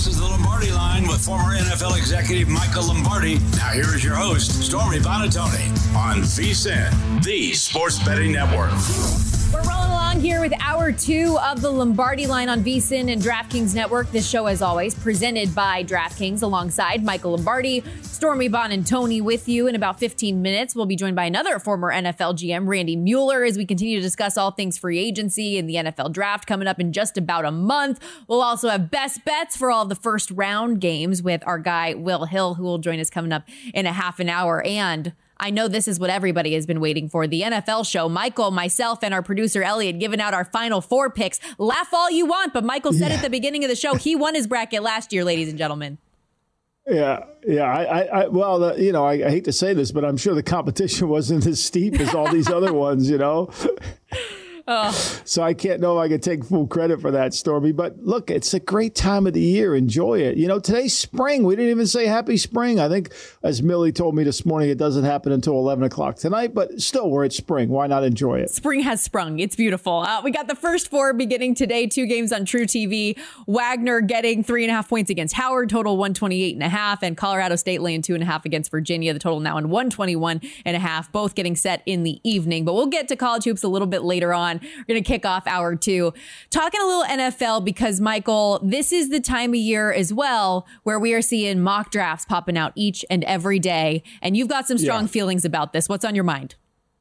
This is the Lombardi Line with former NFL executive Michael Lombardi. Now here is your host, Stormy Buonantony, on VSiN, the Sports Betting Network. We're rolling along here with hour 2 of the Lombardi Line on VSiN and DraftKings Network. This show, as always, presented by DraftKings alongside Michael Lombardi, Stormy Buonantony with you. In about 15 minutes, we'll be joined by another former NFL GM, Randy Mueller, as we continue to discuss all things free agency and the NFL draft coming up in just about a month. We'll also have best bets for all of the first round games with our guy, Will Hill, who will join us coming up in a half an hour. And I know this is what everybody has been waiting for. The NFL show. Michael, myself, and our producer, Elliot, giving out our final 4 picks. Laugh all you want, but Michael said at the beginning of the show, he won his bracket last year, ladies and gentlemen. Yeah. I hate to say this, but I'm sure the competition wasn't as steep as all these other ones, Oh. So I can't know if I can take full credit for that, Stormy. But look, it's a great time of the year. Enjoy it. Today's spring. We didn't even say happy spring. I think, as Millie told me this morning, it doesn't happen until 11 o'clock tonight. But still, we're at spring. Why not enjoy it? Spring has sprung. It's beautiful. We got the first 4 beginning today. 2 games on True TV. Wagner getting 3.5 points against Howard. Total 128.5. And Colorado State laying 2.5 against Virginia. The total now in 121.5. Both getting set in the evening. But we'll get to college hoops a little bit later on. We're going to kick off hour 2 talking a little NFL because, Michael, this is the time of year as well where we are seeing mock drafts popping out each and every day. And you've got some strong feelings about this. What's on your mind?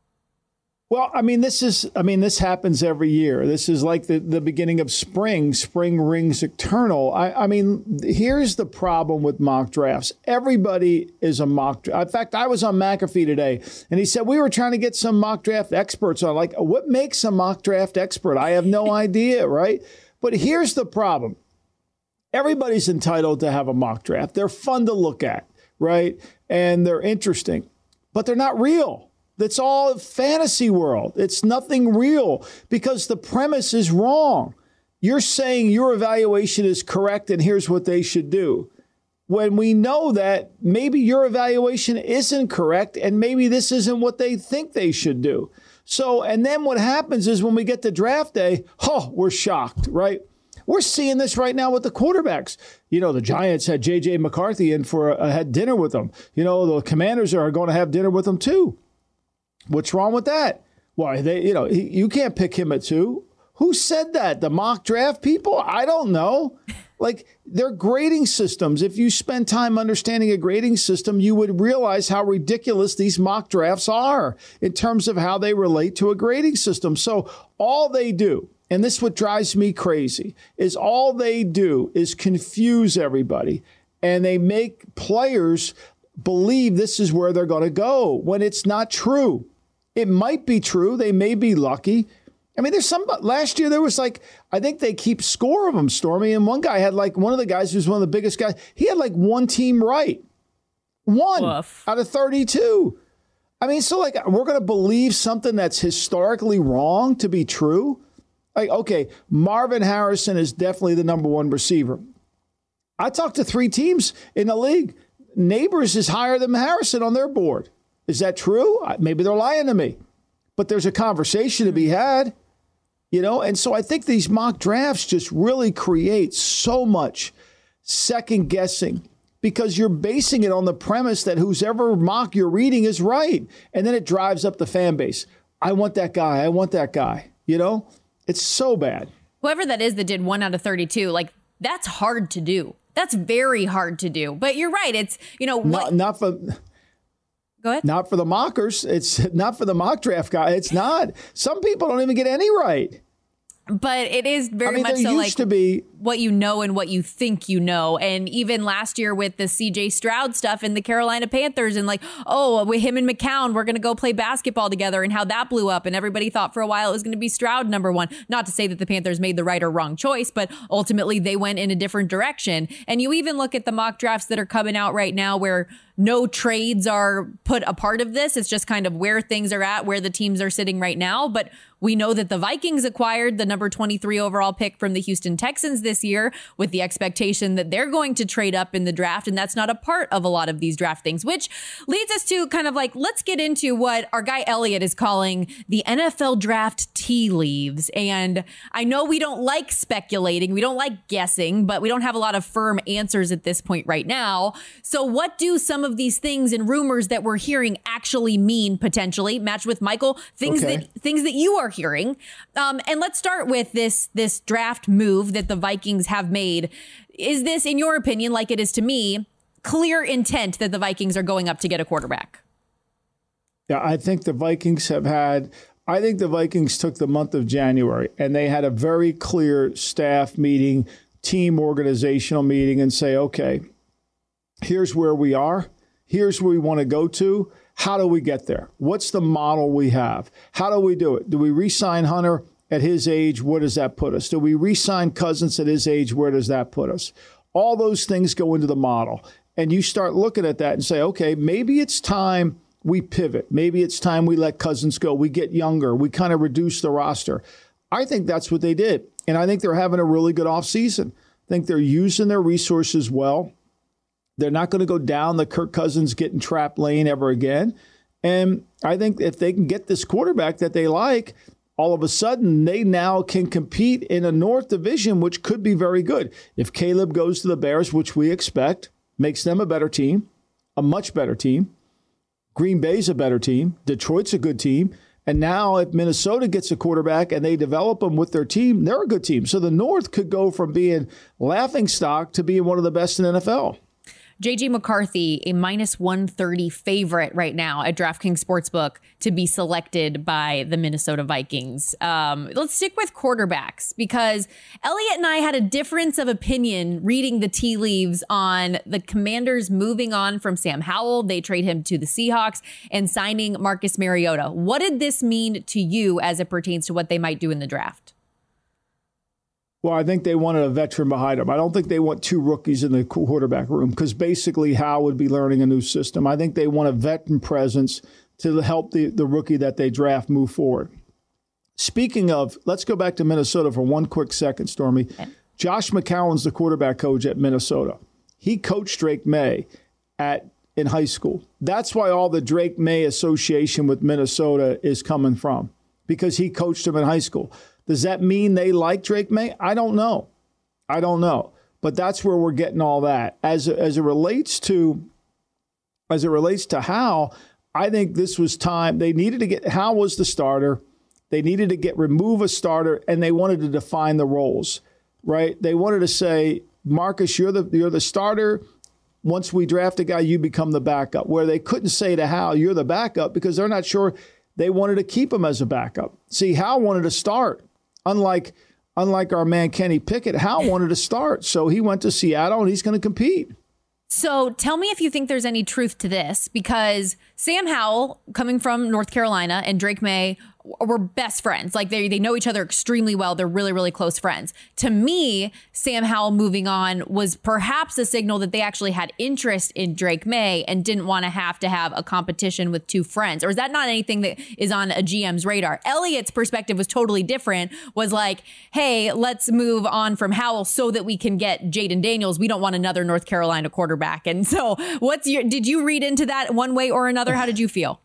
Well, this happens every year. This is like the beginning of spring. Spring rings eternal. Here's the problem with mock drafts. Everybody is a mock draft. In fact, I was on McAfee today, and he said we were trying to get some mock draft experts on. Like, what makes a mock draft expert? I have no idea, right? But here's the problem. Everybody's entitled to have a mock draft. They're fun to look at, right? And they're interesting, but they're not real. That's all fantasy world. It's nothing real because the premise is wrong. You're saying your evaluation is correct and here's what they should do. When we know that maybe your evaluation isn't correct and maybe this isn't what they think they should do. So, and then what happens is when we get to draft day, we're shocked, right? We're seeing this right now with the quarterbacks. The Giants had J.J. McCarthy in had dinner with them. The Commanders are going to have dinner with them too. What's wrong with that? Why, you can't pick him at 2. Who said that? The mock draft people? I don't know. Like, they're grading systems. If you spend time understanding a grading system, you would realize how ridiculous these mock drafts are in terms of how they relate to a grading system. So all they do, and this is what drives me crazy, is all they do is confuse everybody. And they make players believe this is where they're going to go when it's not true. It might be true. They may be lucky. There's last year there was I think they keep score of them, Stormy. And one guy had one of the guys who's one of the biggest guys. He had one team right. 1 out of 32. We're going to believe something that's historically wrong to be true. Okay, Marvin Harrison is definitely the number 1 receiver. I talked to 3 teams in the league. Neighbors is higher than Harrison on their board. Is that true? Maybe they're lying to me. But there's a conversation to be had, And so I think these mock drafts just really create so much second guessing because you're basing it on the premise that whoever mock you're reading is right. And then it drives up the fan base. I want that guy. I want that guy. It's so bad. Whoever that is that did 1 out of 32, that's hard to do. That's very hard to do. But you're right. It's, not for... Go ahead. Not for the mockers. It's not for the mock draft guy. It's not. Some people don't even get any right. But it is very much so to be what you know and what you think you know. And even last year with the CJ Stroud stuff and the Carolina Panthers and with him and McCown, we're going to go play basketball together and how that blew up. And everybody thought for a while it was going to be Stroud number 1. Not to say that the Panthers made the right or wrong choice, but ultimately they went in a different direction. And you even look at the mock drafts that are coming out right now where no trades are put a part of this. It's just kind of where things are at, where the teams are sitting right now. But we know that the Vikings acquired the number 23 overall pick from the Houston Texans this this year with the expectation that they're going to trade up in the draft. And that's not a part of a lot of these draft things, which leads us to kind of like, let's get into what our guy Elliot is calling the NFL draft tea leaves. And I know we don't like speculating. We don't like guessing, but we don't have a lot of firm answers at this point right now. So what do some of these things and rumors that we're hearing actually mean potentially? Match with Michael, things that you are hearing. And let's start with this draft move that the Vikings have made. Is this, in your opinion, like it is to me, clear intent that the Vikings are going up to get a quarterback? Yeah, I think the Vikings took the month of January and they had a very clear staff meeting, team organizational meeting, and say, okay, here's where we are. Here's where we want to go to. How do we get there? What's the model we have? How do we do it? Do we re-sign Hunter at his age? Where does that put us? Do we re-sign Cousins at his age? Where does that put us? All those things go into the model. And you start looking at that and say, okay, maybe it's time we pivot. Maybe it's time we let Cousins go. We get younger. We kind of reduce the roster. I think that's what they did. And I think they're having a really good offseason. I think they're using their resources well. They're not going to go down the Kirk Cousins getting trapped lane ever again. And I think if they can get this quarterback that they like, all of a sudden they now can compete in a North Division, which could be very good. If Caleb goes to the Bears, which we expect, makes them a better team, a much better team. Green Bay's a better team. Detroit's a good team. And now if Minnesota gets a quarterback and they develop them with their team, they're a good team. So the North could go from being laughingstock to being one of the best in the NFL. J.J. McCarthy, a minus 130 favorite right now at DraftKings Sportsbook to be selected by the Minnesota Vikings. Let's stick with quarterbacks because Elliot and I had a difference of opinion reading the tea leaves on the Commanders moving on from Sam Howell. They trade him to the Seahawks and signing Marcus Mariota. What did this mean to you as it pertains to what they might do in the draft? Well, I think they wanted a veteran behind him. I don't think they want two rookies in the quarterback room because basically Howell would be learning a new system. I think they want a veteran presence to help the rookie that they draft move forward. Speaking of, let's go back to Minnesota for one quick second, Stormy. Okay. Josh McCown's the quarterback coach at Minnesota. He coached Drake May in high school. That's why all the Drake May association with Minnesota is coming from, because he coached him in high school. Does that mean they like Drake May? I don't know. But that's where we're getting all that. As it relates to Howell, I think this was time. They needed to get Howell was the starter. They needed to remove a starter, and they wanted to define the roles, right? They wanted to say, Marcus, you're the starter. Once we draft a guy, you become the backup. Where they couldn't say to Howell, you're the backup, because they're not sure. They wanted to keep him as a backup. See, Howell wanted to start. Unlike our man Kenny Pickett, Howell wanted to start. So he went to Seattle and he's going to compete. So tell me if you think there's any truth to this, because Sam Howell, coming from North Carolina, and Drake May were best friends. Like they know each other extremely well. They're really, really close friends. To me, Sam Howell moving on was perhaps a signal that they actually had interest in Drake May and didn't want to have a competition with two friends. Or is that not anything that is on a GM's radar? Elliott's perspective was totally different, was like, hey, let's move on from Howell so that we can get Jaden Daniels. We don't want another North Carolina quarterback. And so did you read into that one way or another? How did you feel?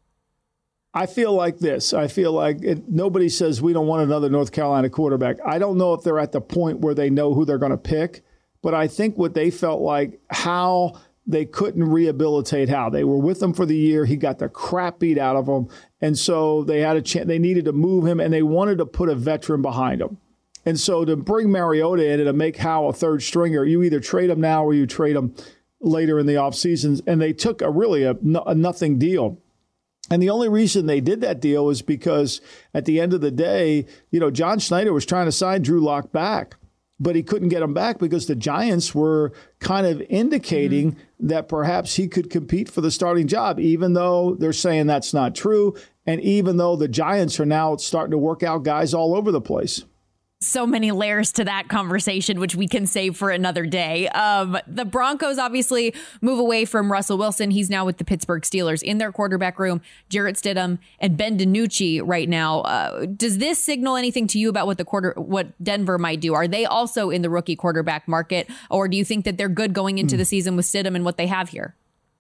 I feel like this. I feel like nobody says we don't want another North Carolina quarterback. I don't know if they're at the point where they know who they're going to pick, but I think what they felt like, how they couldn't rehabilitate Howell. They were with him for the year. He got the crap beat out of him. And so they had a chance. They needed to move him, and they wanted to put a veteran behind him. And so to bring Mariota in and to make Howell a third stringer, you either trade him now or you trade him later in the offseason. And they took a nothing deal. And the only reason they did that deal was because at the end of the day, John Schneider was trying to sign Drew Lock back, but he couldn't get him back because the Giants were kind of indicating that perhaps he could compete for the starting job, even though they're saying that's not true. And even though the Giants are now starting to work out guys all over the place. So many layers to that conversation, which we can save for another day. The Broncos obviously move away from Russell Wilson. He's now with the Pittsburgh Steelers. In their quarterback room, Jarrett Stidham and Ben DiNucci right now. Does this signal anything to you about what Denver might do? Are they also in the rookie quarterback market, or do you think that they're good going into the season with Stidham and what they have here?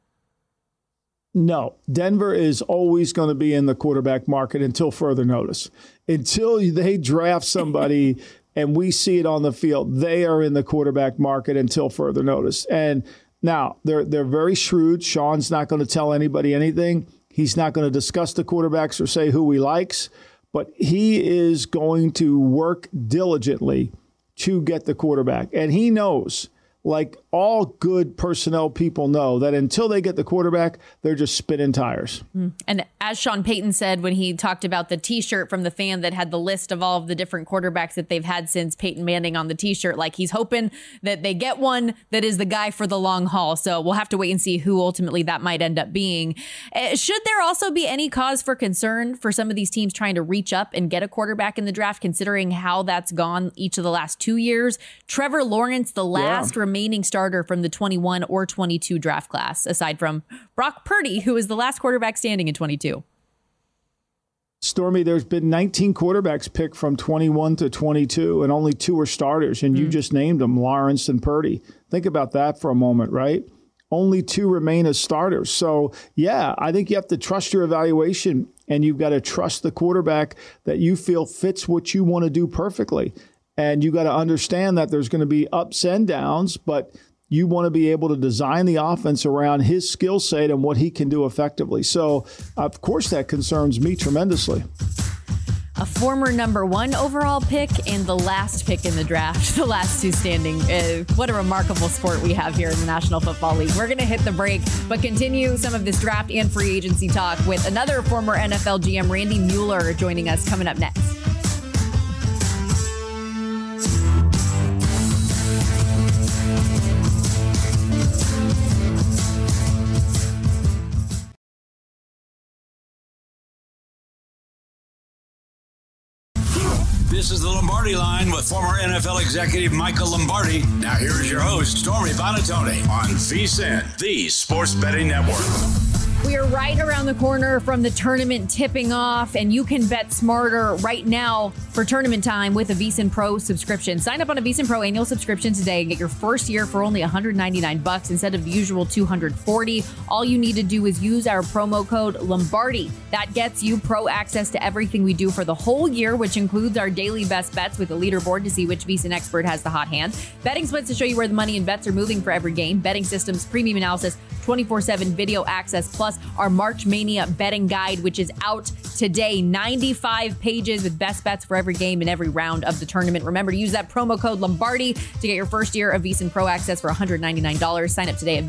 No, Denver is always going to be in the quarterback market until further notice. Until they draft somebody and we see it on the field, they are in the quarterback market until further notice. And now they're very shrewd. Sean's not going to tell anybody anything. He's not going to discuss the quarterbacks or say who he likes, but he is going to work diligently to get the quarterback. And he knows, like all good personnel people know, that until they get the quarterback, they're just spinning tires. And as Sean Payton said when he talked about the T-shirt from the fan that had the list of all of the different quarterbacks that they've had since Peyton Manning on the T-shirt, like he's hoping that they get one that is the guy for the long haul. So we'll have to wait and see who ultimately that might end up being. Should there also be any cause for concern for some of these teams trying to reach up and get a quarterback in the draft, considering how that's gone each of the last 2 years? Trevor Lawrence, the last remaining starter from the 21 or 22 draft class, aside from Brock Purdy, who is the last quarterback standing in 22. Stormy, there's been 19 quarterbacks picked from 21 to 22, and only 2 are starters, and you just named them, Lawrence and Purdy. Think about that for a moment, right? Only 2 remain as starters. So, yeah, I think you have to trust your evaluation, and you've got to trust the quarterback that you feel fits what you want to do perfectly. And you got to understand that there's going to be ups and downs, but you want to be able to design the offense around his skill set and what he can do effectively. So, of course, that concerns me tremendously. A former number 1 overall pick and the last pick in the draft, the last 2 standing. What a remarkable sport we have here in the National Football League. We're going to hit the break, but continue some of this draft and free agency talk with another former NFL GM, Randy Mueller, joining us coming up next. This is the Lombardi Line with former NFL executive Michael Lombardi. Now here is your host, Stormy Buonantony, on VSiN, the Sports Betting Network. We are right around the corner from the tournament tipping off, and you can bet smarter right now for tournament time with a VSiN Pro subscription. Sign up on a VSiN Pro annual subscription today and get your first year for only $199 instead of the usual $240. All you need to do is use our promo code Lombardi. That gets you pro access to everything we do for the whole year, which includes our daily best bets with a leaderboard to see which VSiN expert has the hot hand, betting splits to show you where the money and bets are moving for every game, betting systems, premium analysis, 24/7 video access, plus our March Mania betting guide, which is out today. 95 pages with best bets for every game and every round of the tournament. Remember to use that promo code Lombardi to get your first year of VSiN Pro access for $199. Sign up today at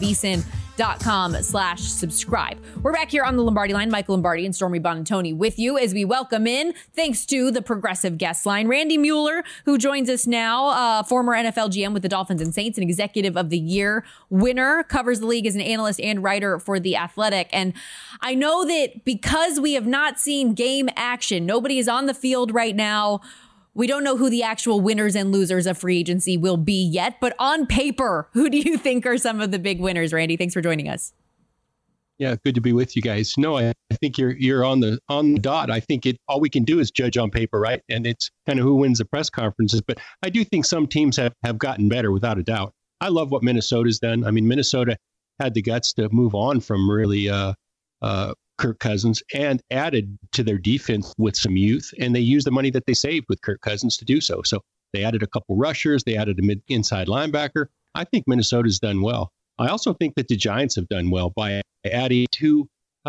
VSiN.com/subscribe. We're back here on the Lombardi Line. Michael Lombardi and Stormy Buonantony with you as we welcome in, thanks to the progressive guest line, Randy Mueller, who joins us now, former NFL GM with the Dolphins and Saints, an Executive of the Year winner, covers the league as an analyst and writer for The Athletic. And I know that because we have not seen game action, nobody is on the field right now, we don't know who the actual winners and losers of free agency will be yet, but on paper, who do you think are some of the big winners, Randy? Thanks for joining us. Yeah, good to be with you guys. No, I think you're on the dot. I think all we can do is judge on paper, right? And it's kind of who wins the press conferences. But I do think some teams have gotten better without a doubt. I love what Minnesota's done. I mean, Minnesota had the guts to move on from really Kirk Cousins and added to their defense with some youth, and they used the money that they saved with Kirk Cousins to do so. So they added a couple rushers, they added a inside linebacker. I think Minnesota's done well. I also think that the Giants have done well by adding 2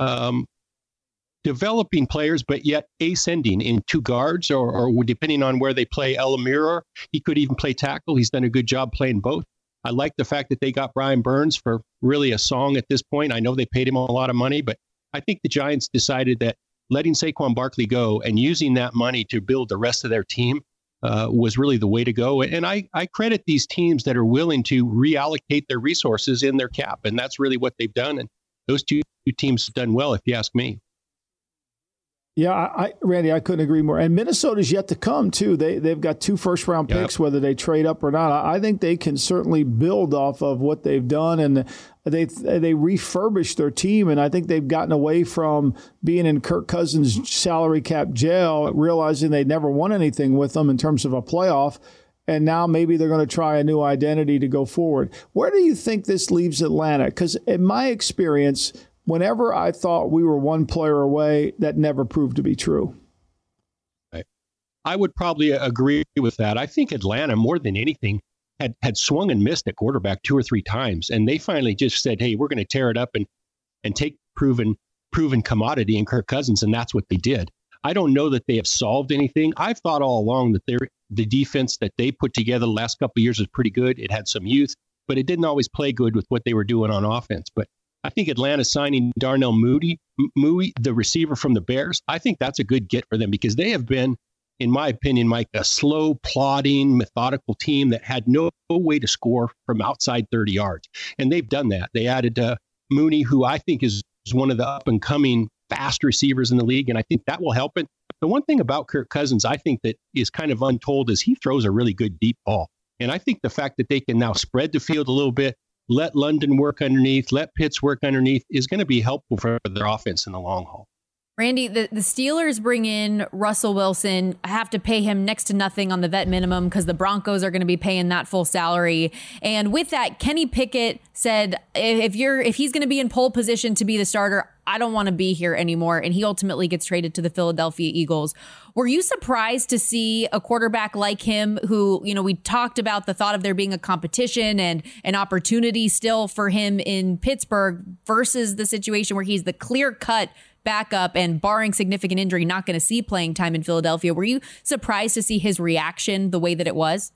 developing players, but yet ascending in 2 guards, or depending on where they play, Elamir, he could even play tackle. He's done a good job playing both. I like the fact that they got Brian Burns for really a song at this point. I know they paid him a lot of money, but I think the Giants decided that letting Saquon Barkley go and using that money to build the rest of their team was really the way to go. And I credit these teams that are willing to reallocate their resources in their cap. And that's really what they've done. And those two teams have done well, if you ask me. Yeah, Randy, I couldn't agree more. And Minnesota's yet to come, too. They've got 2 first-round picks, whether they trade up or not. I think they can certainly build off of what they've done, and they refurbished their team, and I think they've gotten away from being in Kirk Cousins' salary cap jail, realizing they never won anything with them in terms of a playoff, and now maybe they're going to try a new identity to go forward. Where do you think this leaves Atlanta? Because in my experience, whenever I thought we were one player away, that never proved to be true. I would probably agree with that. I think Atlanta, more than anything, had swung and missed at quarterback 2 or 3 times. And they finally just said, hey, we're going to tear it up and take proven commodity in Kirk Cousins. And that's what they did. I don't know that they have solved anything. I've thought all along that the defense that they put together the last couple of years was pretty good. It had some youth, but it didn't always play good with what they were doing on offense. But I think Atlanta signing Darnell Mooney, the receiver from the Bears, I think that's a good get for them because they have been, in my opinion, Mike, a slow, plodding, methodical team that had no way to score from outside 30 yards. And they've done that. They added Mooney, who I think is one of the up-and-coming fast receivers in the league, and I think that will help it. The one thing about Kirk Cousins I think that is kind of untold is he throws a really good deep ball. And I think the fact that they can now spread the field a little bit, let London work underneath, let Pitts work underneath is going to be helpful for their offense in the long haul. Randy, the Steelers bring in Russell Wilson. I have to pay him next to nothing on the vet minimum because the Broncos are going to be paying that full salary. And with that, Kenny Pickett said, if he's going to be in pole position to be the starter, I don't want to be here anymore. And he ultimately gets traded to the Philadelphia Eagles. Were you surprised to see a quarterback like him who, we talked about the thought of there being a competition and an opportunity still for him in Pittsburgh versus the situation where he's the clear-cut backup and barring significant injury, not going to see playing time in Philadelphia? Were you surprised to see his reaction the way that it was?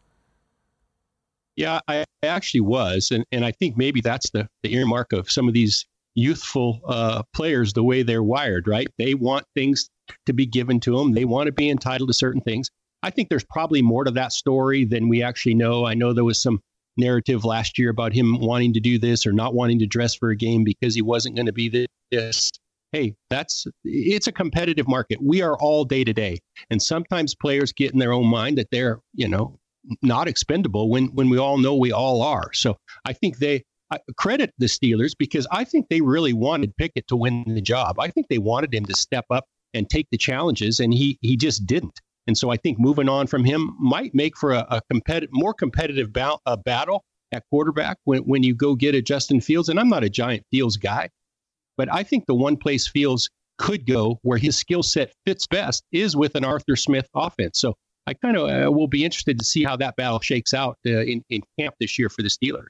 Yeah, I actually was. And I think maybe that's the earmark of some of these youthful players, the way they're wired, right? They want things to be given to them. They want to be entitled to certain things. I think there's probably more to that story than we actually know. I know there was some narrative last year about him wanting to do this or not wanting to dress for a game because he wasn't going to be this. Hey, it's a competitive market. We are all day to day. And sometimes players get in their own mind that they're, not expendable when we all know we all are. So I think they credit the Steelers because I think they really wanted Pickett to win the job. I think they wanted him to step up and take the challenges, and he just didn't. And so I think moving on from him might make for a more competitive battle at quarterback when you go get a Justin Fields. And I'm not a giant Fields guy. But I think the one place Fields could go where his skill set fits best is with an Arthur Smith offense. So I kind of will be interested to see how that battle shakes out in camp this year for the Steelers.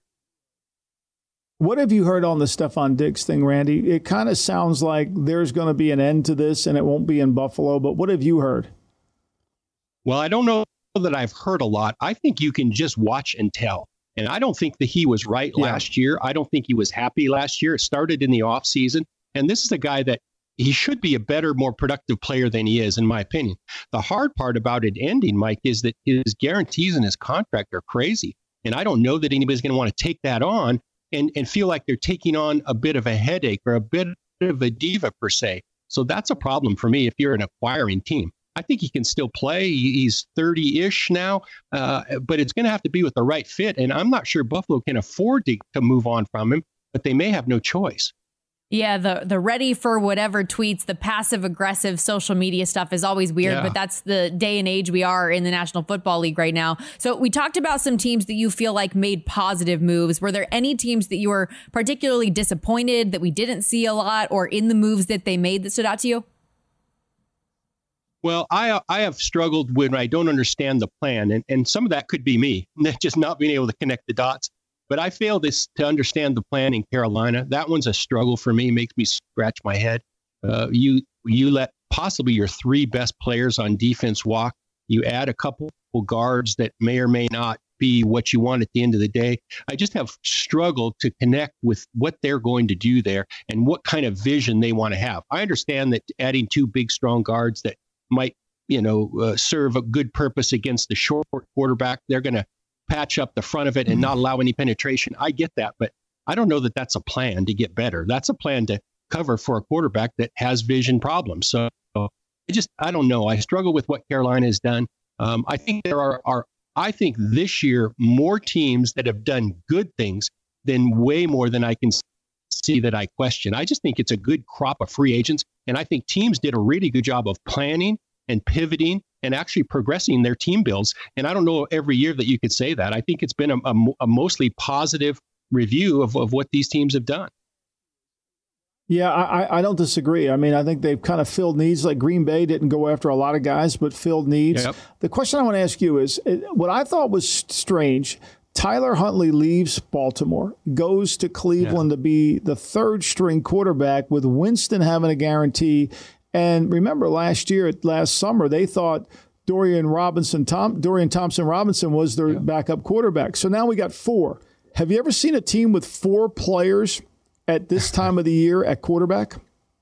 What have you heard on the Stephon Diggs thing, Randy? It kind of sounds like there's going to be an end to this and it won't be in Buffalo. But what have you heard? Well, I don't know that I've heard a lot. I think you can just watch and tell. And I don't think that he was right last year. I don't think he was happy last year. It started in the offseason. And this is a guy that he should be a better, more productive player than he is, in my opinion. The hard part about it ending, Mike, is that his guarantees in his contract are crazy. And I don't know that anybody's going to want to take that on and feel like they're taking on a bit of a headache or a bit of a diva, per se. So that's a problem for me if you're an acquiring team. I think he can still play. He's 30-ish now, but it's going to have to be with the right fit. And I'm not sure Buffalo can afford to move on from him, but they may have no choice. Yeah, the ready for whatever tweets, the passive aggressive social media stuff is always weird, but that's the day and age we are in the National Football League right now. So we talked about some teams that you feel like made positive moves. Were there any teams that you were particularly disappointed that we didn't see a lot or in the moves that they made that stood out to you? Well, I have struggled when I don't understand the plan, and some of that could be me, just not being able to connect the dots. But I failed to understand the plan in Carolina. That one's a struggle for me, makes me scratch my head. You let possibly your 3 best players on defense walk. You add a couple guards that may or may not be what you want at the end of the day. I just have struggled to connect with what they're going to do there and what kind of vision they want to have. I understand that adding 2 big, strong guards that might, serve a good purpose against the short quarterback. They're going to patch up the front of it and not allow any penetration. I get that, but I don't know that that's a plan to get better. That's a plan to cover for a quarterback that has vision problems. So I don't know. I struggle with what Carolina has done. I think there are I think this year more teams that have done good things than way more than I can see that I question. I just think it's a good crop of free agents. And I think teams did a really good job of planning and pivoting and actually progressing their team builds. And I don't know every year that you could say that. I think it's been a mostly positive review of what these teams have done. Yeah, I don't disagree. I mean, I think they've kind of filled needs. Like Green Bay didn't go after a lot of guys, but filled needs. Yep. The question I want to ask you is, what I thought was strange, Tyler Huntley leaves Baltimore, goes to Cleveland to be the third string quarterback with Winston having a guarantee. And remember last summer, they thought Dorian Thompson-Robinson was their backup quarterback. So now we got four. Have you ever seen a team with four players at this time of the year at quarterback?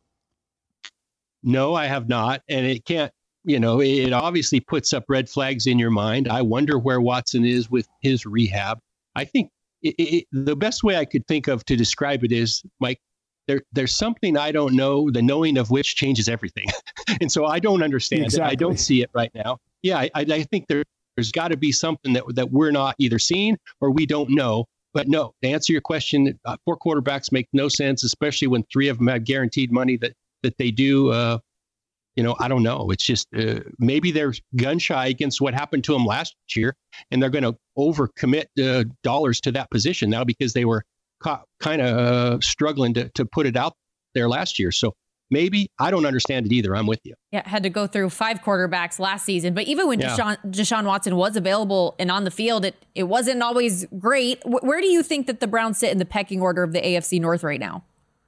No, I have not. And it can't, it obviously puts up red flags in your mind. I wonder where Watson is with his rehab. I think the best way I could think of to describe it is, Mike, there's something I don't know, the knowing of which changes everything. And so I don't understand it. I don't see it right now. Yeah, I think there's got to be something that we're not either seeing or we don't know. But no, to answer your question, 4 quarterbacks make no sense, especially when 3 of them have guaranteed money that they do. I don't know. It's just maybe they're gun shy against what happened to them last year, and they're going to overcommit dollars to that position now because they were kind of struggling to put it out there last year. So maybe I don't understand it either. I'm with you. Yeah, had to go through 5 quarterbacks last season. But even when Deshaun Watson was available and on the field, it wasn't always great. Where do you think that the Browns sit in the pecking order of the AFC North right now?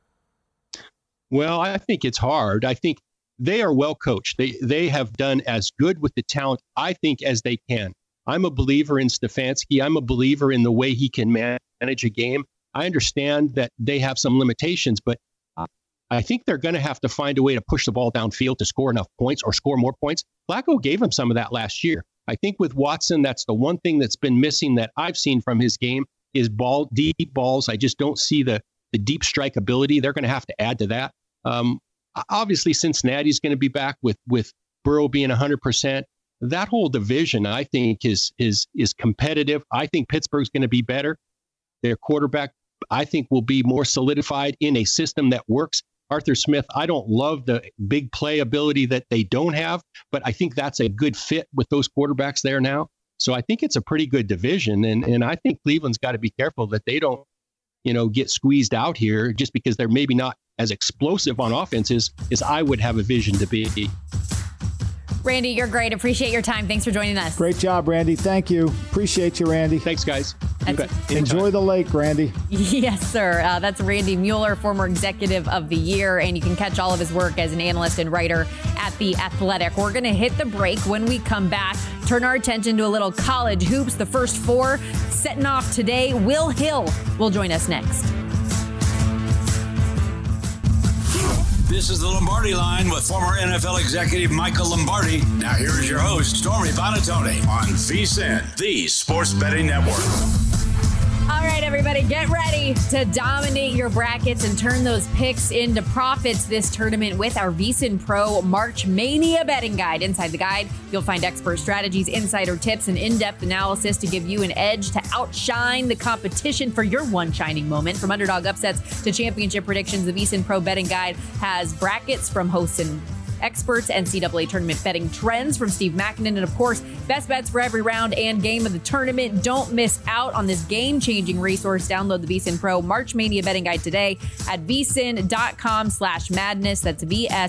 Well, I think it's hard. I think they are well coached. They have done as good with the talent, I think, as they can. I'm a believer in Stefanski. I'm a believer in the way he can manage a game. I understand that they have some limitations, but I think they're going to have to find a way to push the ball downfield to score enough points or score more points. Flacco gave him some of that last year. I think with Watson, that's the one thing that's been missing that I've seen from his game is deep balls. I just don't see the deep strike ability. They're going to have to add to that. Obviously, Cincinnati's going to be back with Burrow being 100%. That whole division, I think, is competitive. I think Pittsburgh's going to be better. Their quarterback, I think, will be more solidified in a system that works. Arthur Smith, I don't love the big play ability that they don't have, but I think that's a good fit with those quarterbacks there now. So I think it's a pretty good division. And I think Cleveland's got to be careful that they don't, get squeezed out here just because they're maybe not as explosive on offense as I would have a vision to be. Randy, you're great. Appreciate your time. Thanks for joining us. Great job, Randy. Thank you. Appreciate you, Randy. Thanks, guys. Enjoy the lake, Randy. Yes, sir. That's Randy Mueller, former Executive of the Year, and you can catch all of his work as an analyst and writer at The Athletic. We're going to hit the break. When we come back, turn our attention to a little college hoops. The first 4 setting off today. Will Hill will join us next. This is the Lombardi Line with former NFL executive Michael Lombardi. Now here is your host, Stormy Buonantony on VSiN, the Sports Betting Network. All right, everybody, get ready to dominate your brackets and turn those picks into profits this tournament with our VSiN Pro March Mania Betting Guide. Inside the guide, you'll find expert strategies, insider tips, and in-depth analysis to give you an edge to outshine the competition for your one shining moment. From underdog upsets to championship predictions, the VSiN Pro Betting Guide has brackets from hosts and experts, NCAA tournament betting trends from Steve Makinen, and of course, best bets for every round and game of the tournament. Don't miss out on this game-changing resource. Download the VSiN Pro March Mania Betting Guide today at vsin.com/madness. That's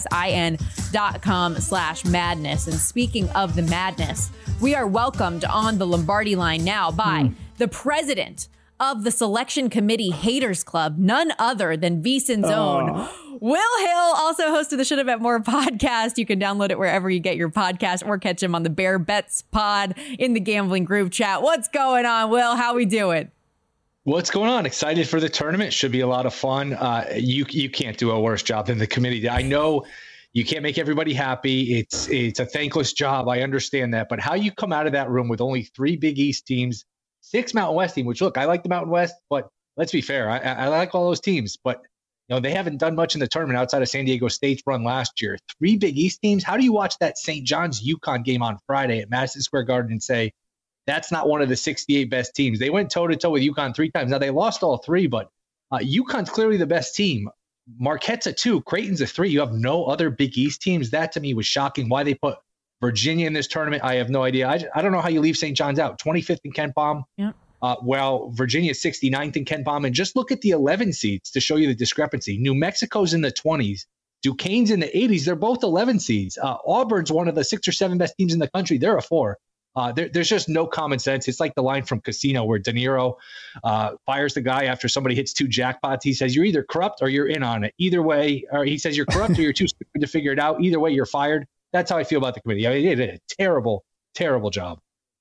VSIN.com/madness. And speaking of the madness, we are welcomed on the Lombardi Line now by the president of the Selection Committee Haters Club, none other than VSiN's own Will Hill, also host of the Should Have Bet More podcast. You can download it wherever you get your podcast or catch him on the Bear Bets pod in the gambling group chat. What's going on, Will? How we doing? What's going on? Excited for the tournament. Should be a lot of fun. You can't do a worse job than the committee. I know you can't make everybody happy. It's a thankless job. I understand that. But how you come out of that room with only 3 Big East teams, 6 Mountain West teams, which, look, I like the Mountain West, but let's be fair. I like all those teams. But They haven't done much in the tournament outside of San Diego State's run last year. 3 Big East teams. How do you watch that St. John's UConn game on Friday at Madison Square Garden and say, that's not one of the 68 best teams? They went toe-to-toe with UConn 3 times. Now, they lost all 3, but UConn's clearly the best team. Marquette's a 2, Creighton's a 3. You have no other Big East teams. That, to me, was shocking. Why they put Virginia in this tournament, I have no idea. I don't know how you leave St. John's out. 25th in KenPom. Yeah. Well, Virginia's 69th in KenPom. And just look at the 11 seeds to show you the discrepancy. New Mexico's in the 20s. Duquesne's in the 80s. They're both 11 seeds. Auburn's one of the 6 or 7 best teams in the country. They're a 4. There's just no common sense. It's like the line from Casino where De Niro fires the guy after somebody hits 2 jackpots. He says, you're either corrupt or you're in on it. Either way, or he says you're corrupt or you're too stupid to figure it out. Either way, you're fired. That's how I feel about the committee. I mean, they did a terrible, terrible job.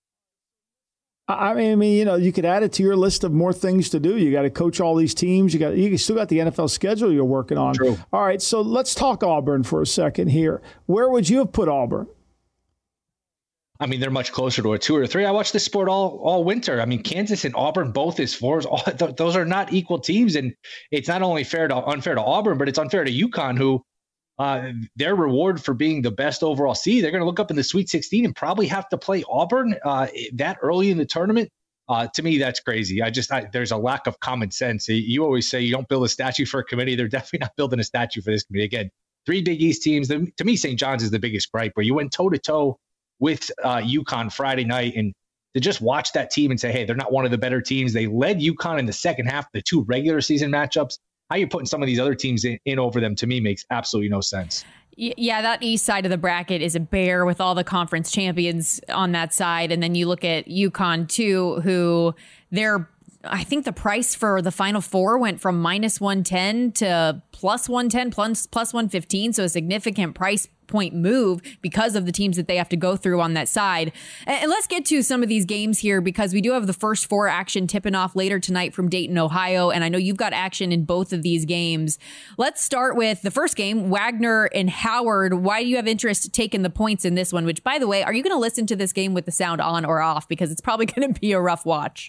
I mean, you could add it to your list of more things to do. You got to coach all these teams. You still got the NFL schedule you're working on. True. All right, so let's talk Auburn for a second here. Where would you have put Auburn? I mean, they're much closer to a 2 or a 3. I watched this sport all winter. I mean, Kansas and Auburn both is 4s. Those are not equal teams, and it's not only unfair to Auburn, but it's unfair to UConn, who their reward for being the best overall seed. They're going to look up in the Sweet 16 and probably have to play Auburn that early in the tournament. To me, that's crazy. There's a lack of common sense. You always say you don't build a statue for a committee. They're definitely not building a statue for this committee. Again, 3 Big East teams. To me, St. John's is the biggest gripe, where you went toe-to-toe with UConn Friday night, and to just watch that team and say, hey, they're not one of the better teams. They led UConn in the second half, the 2 regular season matchups. How you're putting some of these other teams in over them, to me, makes absolutely no sense. Yeah, that east side of the bracket is a bear with all the conference champions on that side. And then you look at UConn, too, who I think the price for the Final Four went from minus 110 to plus 110, plus 115. So a significant price point move because of the teams that they have to go through on that side. And let's get to some of these games here, because we do have the first 4 action tipping off later tonight from Dayton, Ohio. And I know you've got action in both of these games. Let's start with the first game, Wagner and Howard. Why do you have interest taking the points in this one? Which, by the way, are you going to listen to this game with the sound on or off? Because it's probably going to be a rough watch.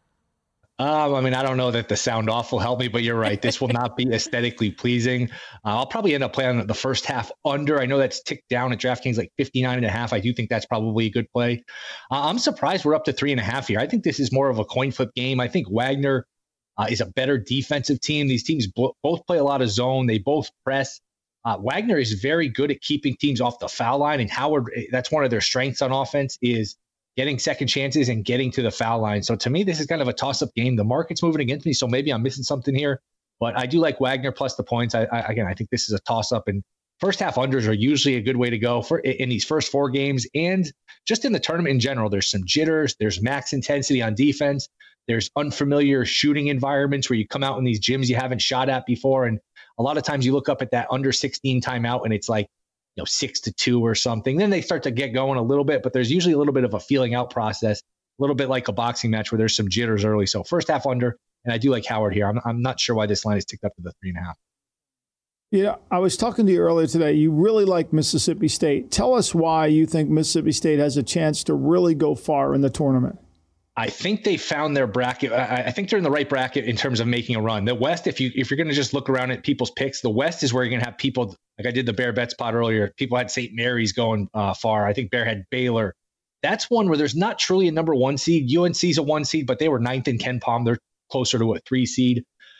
I mean, I don't know that the sound off will help me, but you're right. This will not be aesthetically pleasing. I'll probably end up playing the first half under. I know that's ticked down at DraftKings like 59.5. I do think that's probably a good play. I'm surprised we're up to 3.5 here. I think this is more of a coin flip game. I think Wagner is a better defensive team. These teams both play a lot of zone. They both press. Wagner is very good at keeping teams off the foul line, and Howard, that's one of their strengths on offense, is getting second chances and getting to the foul line. So to me, this is kind of a toss-up game. The market's moving against me, so maybe I'm missing something here. But I do like Wagner plus the points. I think this is a toss-up. And first half unders are usually a good way to go in these first 4 games. And just in the tournament in general, there's some jitters. There's max intensity on defense. There's unfamiliar shooting environments where you come out in these gyms you haven't shot at before. And a lot of times you look up at that under 16 timeout and it's like, 6-2 or something. Then they start to get going a little bit, but there's usually a little bit of a feeling out process, a little bit like a boxing match where there's some jitters early. So first half under, and I do like Howard here. I'm not sure why this line is ticked up to the 3.5. Yeah, I was talking to you earlier today. You really like Mississippi State. Tell us why you think Mississippi State has a chance to really go far in the tournament. I think they found their bracket. I think they're in the right bracket in terms of making a run. The West, if you're going to just look around at people's picks, the West is where you're going to have people, like I did the Bear Bet spot earlier. People had St. Mary's going far. I think Bear had Baylor. That's one where there's not truly a number 1 seed. UNC's a 1 seed, but they were 9th in KenPom. They're closer to a 3 seed.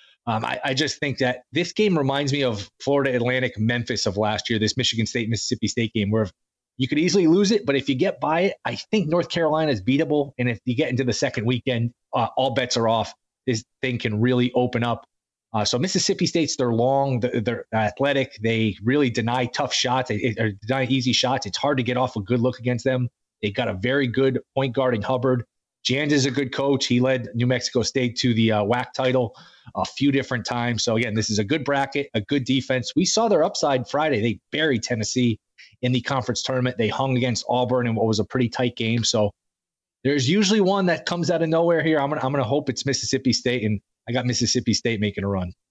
I just think that this game reminds me of Florida Atlantic Memphis of last year, this Michigan State, Mississippi State game, where you could easily lose it, but if you get by it, I think North Carolina is beatable. And if you get into the second weekend, all bets are off. This thing can really open up. So Mississippi State's, they're long, they're athletic. They really deny tough shots, or deny easy shots. It's hard to get off a good look against them. They got a very good point guard in Hubbard. Jans is a good coach. He led New Mexico State to the WAC title a few different times. So again, this is a good bracket, a good defense. We saw their upside Friday. They buried Tennessee in the conference tournament. They hung against Auburn in what was a pretty tight game. So there's usually one that comes out of nowhere here. I'm gonna hope it's Mississippi State, and I got Mississippi State making a run.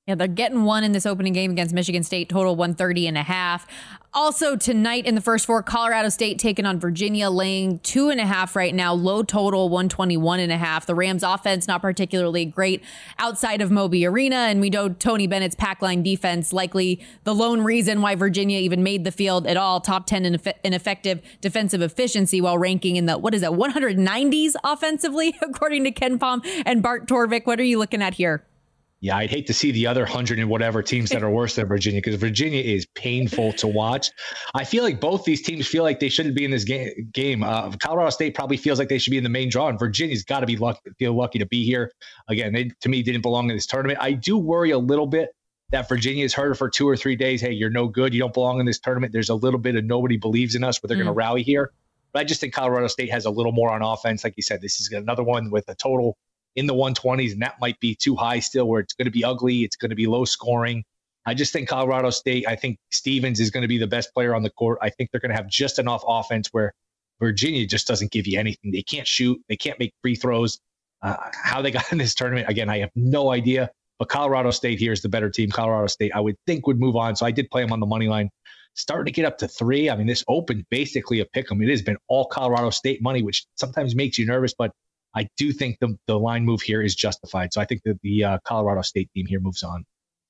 Yeah, they're getting one in this opening game against Michigan State, total 130.5. Also tonight in the first four, Colorado State taking on Virginia, laying 2.5 right now, low total 121.5. The Rams offense not particularly great outside of Moby Arena, and we know Tony Bennett's pack line defense likely the lone reason why Virginia even made the field at all. Top 10 in effective defensive efficiency while ranking in the 190s offensively, according to Ken Palm and Bart Torvik. What are you looking at here? Yeah, I'd hate to see the other 100 and whatever teams that are worse than Virginia, because Virginia is painful to watch. I feel like both these teams feel like they shouldn't be in this game. Colorado State probably feels like they should be in the main draw, and Virginia's got to feel lucky to be here. Again, they, to me, didn't belong in this tournament. I do worry a little bit that Virginia's heard it for 2 or 3 days. Hey, you're no good. You don't belong in this tournament. There's a little bit of nobody believes in us, but they're going to rally here. But I just think Colorado State has a little more on offense. Like you said, this is another one with a total in the 120s, and that might be too high still, where it's going to be ugly. It's going to be low scoring. I just think Colorado State, I think Stevens is going to be the best player on the court. I think they're going to have just enough offense where Virginia just doesn't give you anything. They can't shoot. They can't make free throws. How they got in this tournament, again, I have no idea. But Colorado State here is the better team. Colorado State, I would think, would move on. So I did play them on the money line. Starting to get up to 3. I mean, this opened basically a pick 'em. It has been all Colorado State money, which sometimes makes you nervous, but I do think the line move here is justified. So I think that the Colorado State team here moves on.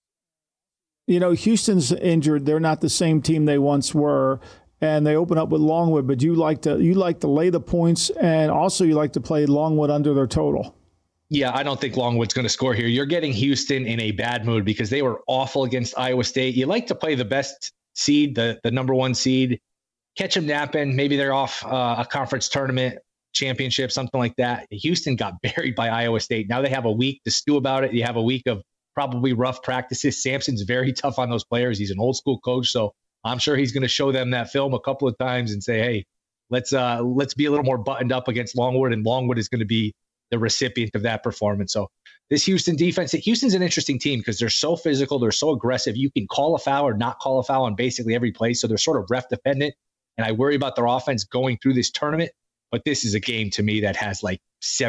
You know, Houston's injured. They're not the same team they once were, and they open up with Longwood. But you like to lay the points, and also you like to play Longwood under their total. Yeah, I don't think Longwood's going to score here. You're getting Houston in a bad mood because they were awful against Iowa State. You like to play the best seed, the number 1 seed, catch them napping. Maybe they're off a conference tournament championship, something like that. Houston got buried by Iowa State. Now they have a week to stew about it. You have a week of probably rough practices. Sampson's very tough on those players. He's an old school coach, so I'm sure he's going to show them that film a couple of times and say, hey, let's be a little more buttoned up against Longwood, and Longwood is going to be the recipient of that performance. So this Houston defense, Houston's an interesting team because they're so physical, they're so aggressive. You can call a foul or not call a foul on basically every play, so they're sort of ref dependent, and I worry about their offense going through this tournament. But this is a game to me that has like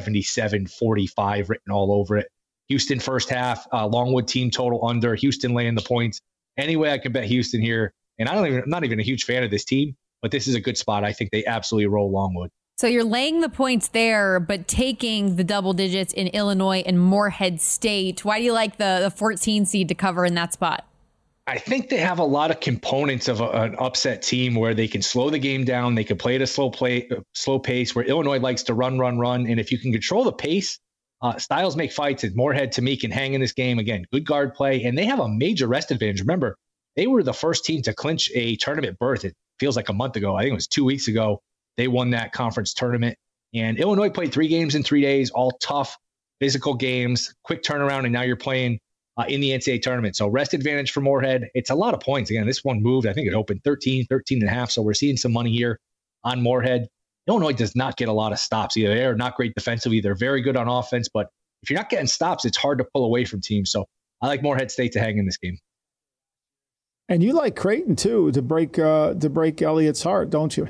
77-45 written all over it. Houston first half, Longwood team total under, Houston laying the points. Anyway, I can bet Houston here. And I'm not even a huge fan of this team, but this is a good spot. I think they absolutely roll Longwood. So you're laying the points there, but taking the double digits in Illinois and Morehead State. Why do you like the 14 seed to cover in that spot? I think they have a lot of components of an upset team where they can slow the game down. They can play at a slow pace, where Illinois likes to run. And if you can control the pace, styles make fights. And Morehead, to me, can hang in this game. Again, good guard play. And they have a major rest advantage. Remember, they were the first team to clinch a tournament berth. It feels like a month ago. I think it was 2 weeks ago. They won that conference tournament. And Illinois played 3 games in 3 days, all tough, physical games, quick turnaround. And now you're playing in the NCAA tournament. So rest advantage for Morehead. It's a lot of points. Again, this one moved. I think it opened 13.5. So we're seeing some money here on Morehead. Illinois does not get a lot of stops either. They're not great defensively. They're very good on offense, but if you're not getting stops, it's hard to pull away from teams. So I like Morehead State to hang in this game. And you like Creighton too, to break Elliott's heart, don't you?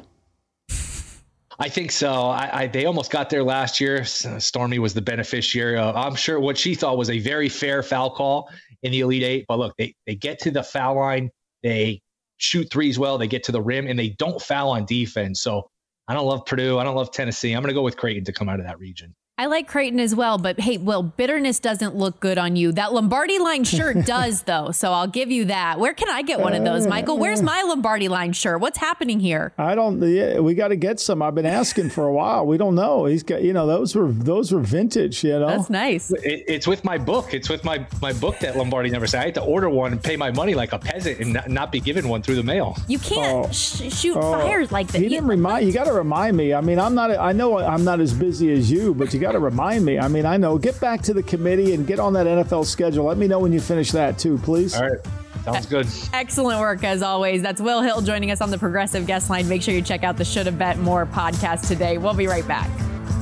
I think so. They almost got there last year. Stormy was the beneficiary. I'm sure what she thought was a very fair foul call in the Elite Eight. But look, they get to the foul line. They shoot threes well. They get to the rim, and they don't foul on defense. So I don't love Purdue. I don't love Tennessee. I'm going to go with Creighton to come out of that region. I like Creighton as well, but hey, Will, bitterness doesn't look good on you. That Lombardi line shirt does, though, so I'll give you that. Where can I get one of those, Michael? Where's my Lombardi line shirt? What's happening here? We got to get some. I've been asking for a while. We don't know. He's got, those were vintage, That's nice. It's with my book. It's with my book that Lombardi never said. I had to order one and pay my money like a peasant and not be given one through the mail. You can't shoot fires like that. He didn't remind you. Got to remind me. I mean, I know I'm not as busy as you, but you got to remind me. I mean, I know. Get back to the committee and get on that NFL schedule. Let me know when you finish that too, please. All right. Sounds good. Excellent work as always. That's Will Hill joining us on the Progressive Guest Line. Make sure you check out the Should Have Bet More podcast today. We'll be right back.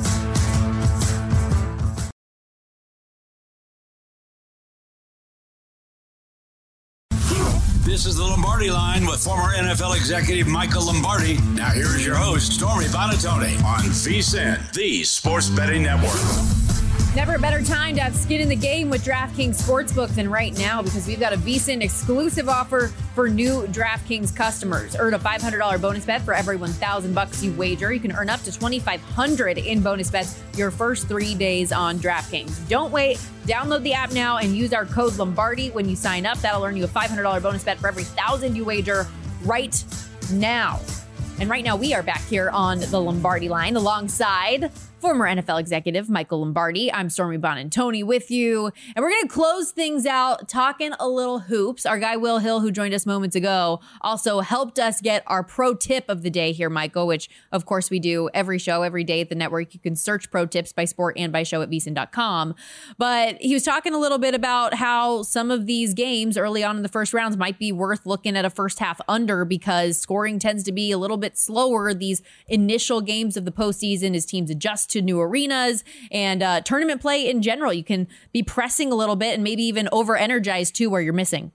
This is the Lombardi Line with former NFL executive Michael Lombardi. Now here's your host, Stormy Buonantony on VSiN, the Sports Betting Network. Never a better time to have skin in the game with DraftKings Sportsbook than right now, because we've got a VSiN exclusive offer for new DraftKings customers. Earn a $500 bonus bet for every $1,000 you wager. You can earn up to $2,500 in bonus bets your first 3 days on DraftKings. Don't wait. Download the app now and use our code Lombardi when you sign up. That'll earn you a $500 bonus bet for every $1,000 you wager right now. And right now we are back here on the Lombardi line alongside former NFL executive Michael Lombardi. I'm Stormy Buonantony with you. And we're going to close things out talking a little hoops. Our guy Will Hill, who joined us moments ago, also helped us get our pro tip of the day here, Michael, which of course we do every show, every day at the network. You can search pro tips by sport and by show at vsin.com. But he was talking a little bit about how some of these games early on in the first rounds might be worth looking at a first half under, because scoring tends to be a little bit slower these initial games of the postseason as teams adjust to new arenas and tournament play in general. You can be pressing a little bit and maybe even over energized too, where you're missing.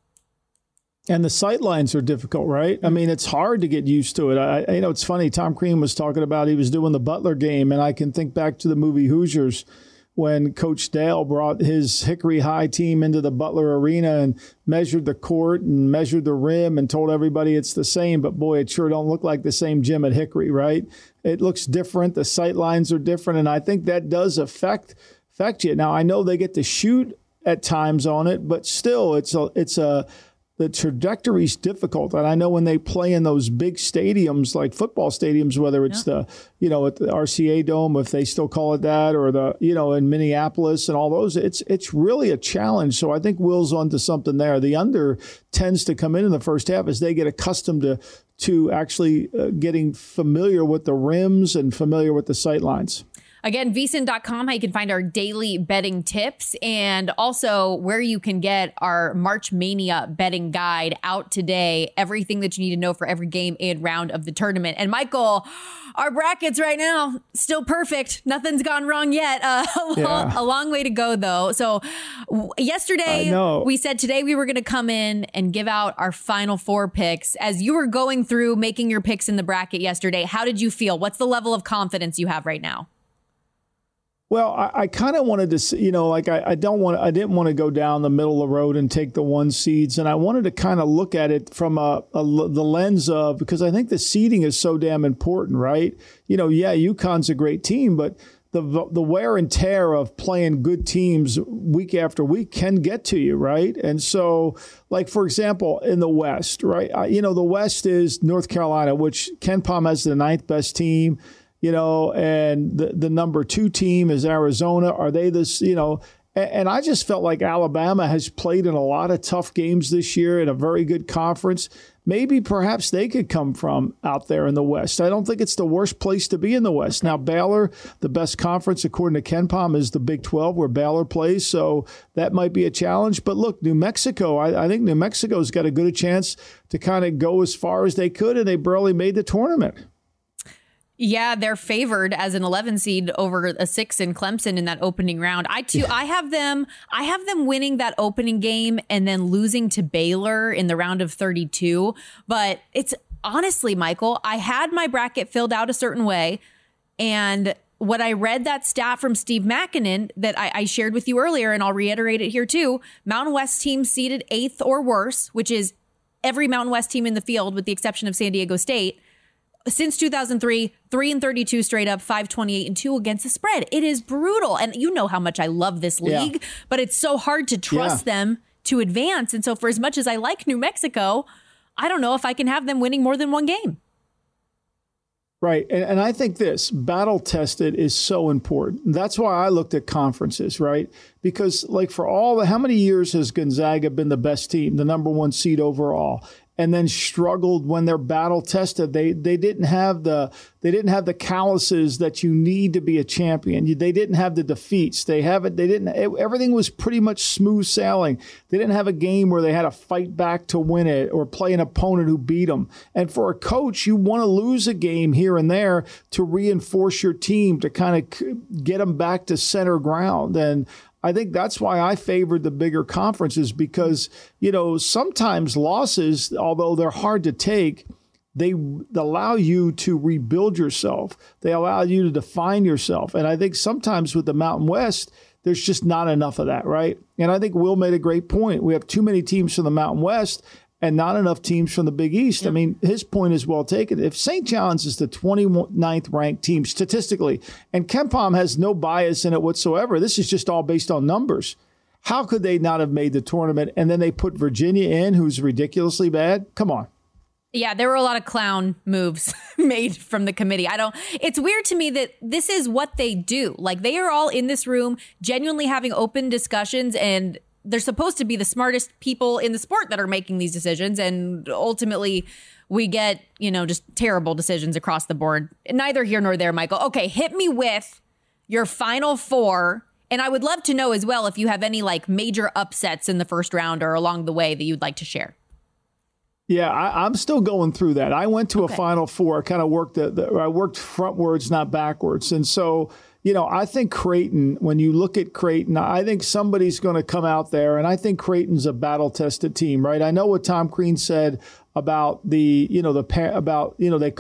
And the sight lines are difficult, right? I mean, it's hard to get used to it. You know, it's funny. Tom Crean was talking about, he was doing the Butler game, and I can think back to the movie Hoosiers when Coach Dale brought his Hickory High team into the Butler Arena and measured the court and measured the rim and told everybody it's the same. But boy, it sure don't look like the same gym at Hickory, right? It looks different. The sight lines are different. And I think that does affect you. Now, I know they get to shoot at times on it, but still the trajectory's difficult. And I know when they play in those big stadiums, like football stadiums, whether it's at the RCA Dome, if they still call it that, or in Minneapolis and all those, it's really a challenge. So I think Will's onto something there. The under tends to come in the first half as they get accustomed to actually getting familiar with the rims and familiar with the sight lines. Again, vsin.com, how you can find our daily betting tips, and also where you can get our March Mania betting guide out today. Everything that you need to know for every game and round of the tournament. And Michael, our brackets right now, still perfect. Nothing's gone wrong yet. A long way to go, though. So yesterday, we said today we were going to come in and give out our final four picks. As you were going through making your picks in the bracket yesterday, how did you feel? What's the level of confidence you have right now? Well, I kind of wanted to, I didn't want to go down the middle of the road and take the one seeds. And I wanted to kind of look at it from the lens of, because I think the seeding is so damn important, right? UConn's a great team, but the wear and tear of playing good teams week after week can get to you, right? And so, like, for example, in the West, right? The West is North Carolina, which KenPom has the 9th best team. And the number 2 team is Arizona. Are they this, and I just felt like Alabama has played in a lot of tough games this year in a very good conference. Maybe perhaps they could come from out there in the West. I don't think it's the worst place to be in the West. Now, Baylor, the best conference, according to KenPom, is the Big 12 where Baylor plays. So that might be a challenge. But look, New Mexico, I think New Mexico's got a good chance to kind of go as far as they could, and they barely made the tournament. Yeah, they're favored as an 11 seed over a 6 in Clemson in that opening round. I have them winning that opening game and then losing to Baylor in the round of 32. But it's honestly, Michael, I had my bracket filled out a certain way. And when I read that stat from Steve Makinen that I shared with you earlier, and I'll reiterate it here too, Mountain West team seeded 8th or worse, which is every Mountain West team in the field with the exception of San Diego State. Since 2003, 3-32 straight up, 5-28-2 against the spread. It is brutal. And you know how much I love this league, but it's so hard to trust them to advance. And so for as much as I like New Mexico, I don't know if I can have them winning more than one game. Right. And I think this battle tested is so important. That's why I looked at conferences, right? Because like how many years has Gonzaga been the best team, the number 1 seed overall? And then struggled when they're battle tested. They didn't have the calluses that you need to be a champion. They didn't have the defeats. Everything was pretty much smooth sailing. They didn't have a game where they had to fight back to win it or play an opponent who beat them. And for a coach, you want to lose a game here and there to reinforce your team, to kind of get them back to center ground. And I think that's why I favored the bigger conferences, because, sometimes losses, although they're hard to take, they allow you to rebuild yourself. They allow you to define yourself. And I think sometimes with the Mountain West, there's just not enough of that, right? And I think Will made a great point. We have too many teams from the Mountain West and not enough teams from the Big East. Yep. I mean, his point is well taken. If St. John's is the 29th ranked team statistically, and KenPom has no bias in it whatsoever, this is just all based on numbers. How could they not have made the tournament? And then they put Virginia in, who's ridiculously bad? Come on. Yeah, there were a lot of clown moves made from the committee. It's weird to me that this is what they do. Like, they are all in this room genuinely having open discussions, and they're supposed to be the smartest people in the sport that are making these decisions. And ultimately we get, just terrible decisions across the board. Neither here nor there, Michael. Okay, hit me with your Final Four. And I would love to know as well if you have any major upsets in the first round or along the way that you'd like to share. Yeah, I'm still going through that. I went to a Final Four. I kind of worked I worked frontwards, not backwards. And so, I think Creighton, when you look at Creighton, I think somebody's going to come out there, and I think Creighton's a battle-tested team, right? I know what Tom Crean said about they caught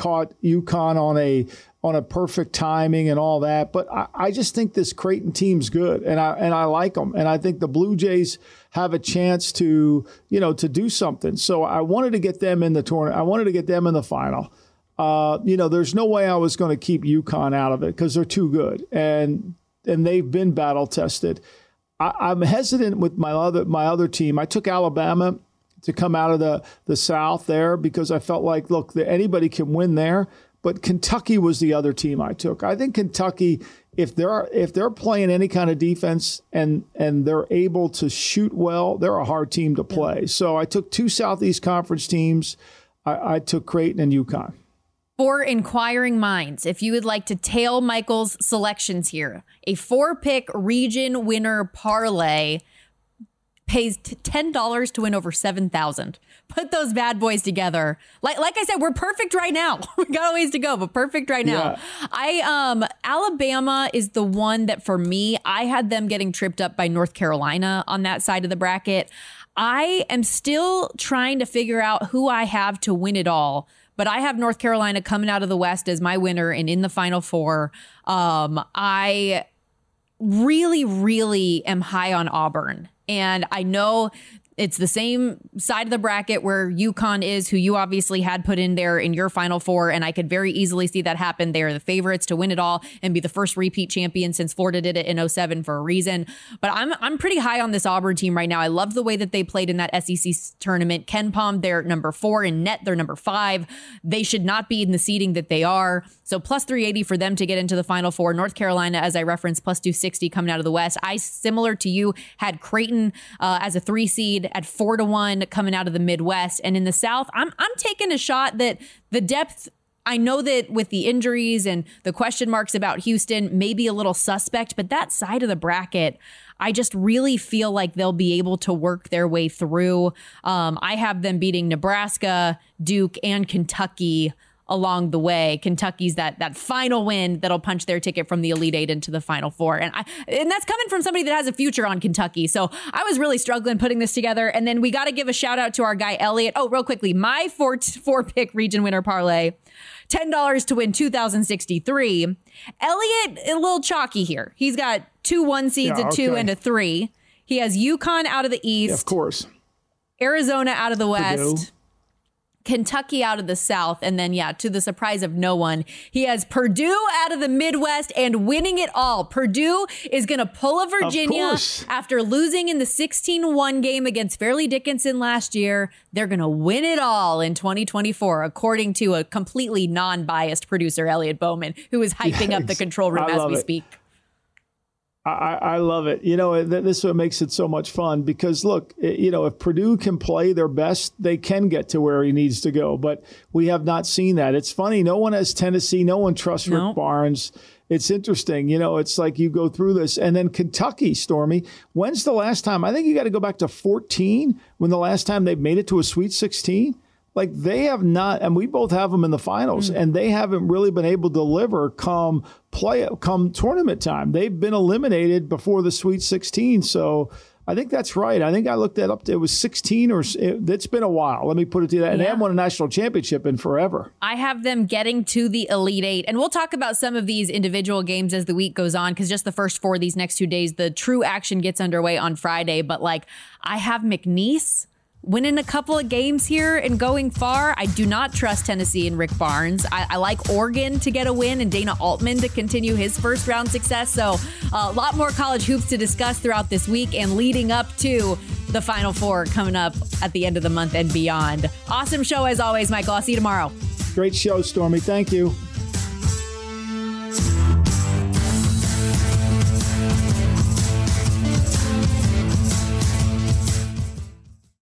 UConn on a perfect timing and all that, but I just think this Creighton team's good, and I like them, and I think the Blue Jays have a chance to do something. So I wanted to get them in the tournament. I wanted to get them in the final. There's no way I was going to keep UConn out of it because they're too good, and they've been battle tested. I'm hesitant with my other team. I took Alabama to come out of the South there because I felt like, look, anybody can win there. But Kentucky was the other team I took. I think Kentucky, if they're playing any kind of defense and they're able to shoot well, they're a hard team to play. Yeah. So I took two Southeast Conference teams. I took Creighton and UConn. For inquiring minds, if you would like to tail Michael's selections here, a 4-pick region winner parlay pays $10 to win over $7,000. Put those bad boys together. Like I said, we're perfect right now. We got a ways to go, but perfect right now. Yeah. Alabama is the one that for me, I had them getting tripped up by North Carolina on that side of the bracket. I am still trying to figure out who I have to win it all. But I have North Carolina coming out of the West as my winner and in the Final Four. I really, really am high on Auburn. And I know it's the same side of the bracket where UConn is, who you obviously had put in there in your Final Four. And I could very easily see that happen. They are the favorites to win it all and be the first repeat champion since Florida did it in 2007 for a reason. But I'm pretty high on this Auburn team right now. I love the way that they played in that SEC tournament. KenPom, they're number 4. In net, they're number 5. They should not be in the seeding that they are. So plus 380 for them to get into the Final Four. North Carolina, as I referenced, plus 260 coming out of the West. I, similar to you, had Creighton as a 3 seed at 4-1 coming out of the Midwest. And in the South, I'm taking a shot that the depth, I know that with the injuries and the question marks about Houston, may be a little suspect, but that side of the bracket, I just really feel like they'll be able to work their way through. I have them beating Nebraska, Duke, and Kentucky along the way. Kentucky's that final win that'll punch their ticket from the Elite Eight into the Final Four. And that's coming from somebody that has a future on Kentucky. So I was really struggling putting this together. And then we got to give a shout out to our guy, Elliot. Oh, real quickly, my 4-pick region winner parlay, $10 to win 2,063. Elliot, a little chalky here. He's got 2 1 seeds, a 2 and a 3. He has UConn out of the East. Yeah, of course. Arizona out of the West. Kentucky out of the South, and then, to the surprise of no one, he has Purdue out of the Midwest and winning it all. Purdue is going to pull a Virginia after losing in the 16-1 game against Fairleigh Dickinson last year. They're going to win it all in 2024, according to a completely non-biased producer, Elliot Bowman, who is hyping up the control room as we speak. I love it. This is what makes it so much fun because, look, if Purdue can play their best, they can get to where he needs to go. But we have not seen that. It's funny. No one has Tennessee. No one trusts Rick Barnes. It's interesting. It's like you go through this. And then Kentucky, Stormy, when's the last time? I think you got to go back to 2014 when the last time they made it to a Sweet 16. Like they have not, and we both have them in the finals, and they haven't really been able to deliver come tournament time. They've been eliminated before the Sweet 16. So I think that's right. I think I looked that up. It was 16 it's been a while. Let me put it to that. And they haven't won a national championship in forever. I have them getting to the Elite Eight. And we'll talk about some of these individual games as the week goes on, because just the first 4 of these next 2 days, the true action gets underway on Friday. But I have McNeese winning a couple of games here and going far. I do not trust Tennessee and Rick Barnes. I like Oregon to get a win and Dana Altman to continue his first round success. So a lot more college hoops to discuss throughout this week and leading up to the Final Four coming up at the end of the month and beyond. Awesome show as always, Michael. I'll see you tomorrow. Great show, Stormy. Thank you.